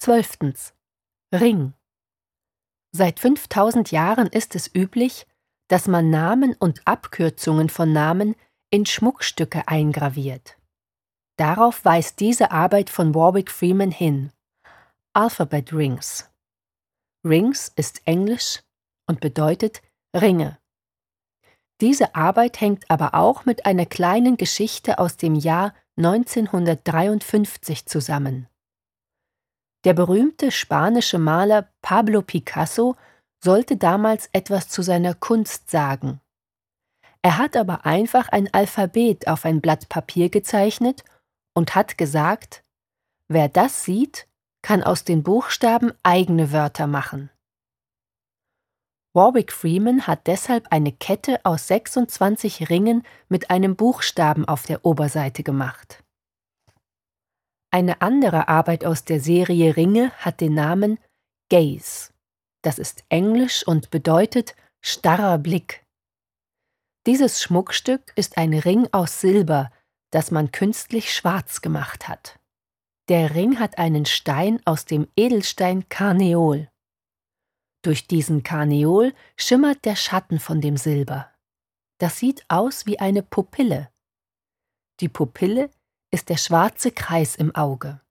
12. Ring. Seit 5000 Jahren ist es üblich, dass man Namen und Abkürzungen von Namen in Schmuckstücke eingraviert. Darauf weist diese Arbeit von Warwick Freeman hin. Alphabet Rings. Rings ist Englisch und bedeutet Ringe. Diese Arbeit hängt aber auch mit einer kleinen Geschichte aus dem Jahr 1953 zusammen. Der berühmte spanische Maler Pablo Picasso sollte damals etwas zu seiner Kunst sagen. Er hat aber einfach ein Alphabet auf ein Blatt Papier gezeichnet und hat gesagt, wer das sieht, kann aus den Buchstaben eigene Wörter machen. Warwick Freeman hat deshalb eine Kette aus 26 Ringen mit einem Buchstaben auf der Oberseite gemacht. Eine andere Arbeit aus der Serie Ringe hat den Namen Gaze. Das ist Englisch und bedeutet starrer Blick. Dieses Schmuckstück ist ein Ring aus Silber, das man künstlich schwarz gemacht hat. Der Ring hat einen Stein aus dem Edelstein Karneol. Durch diesen Karneol schimmert der Schatten von dem Silber. Das sieht aus wie eine Pupille. Die Pupille ist der schwarze Kreis im Auge.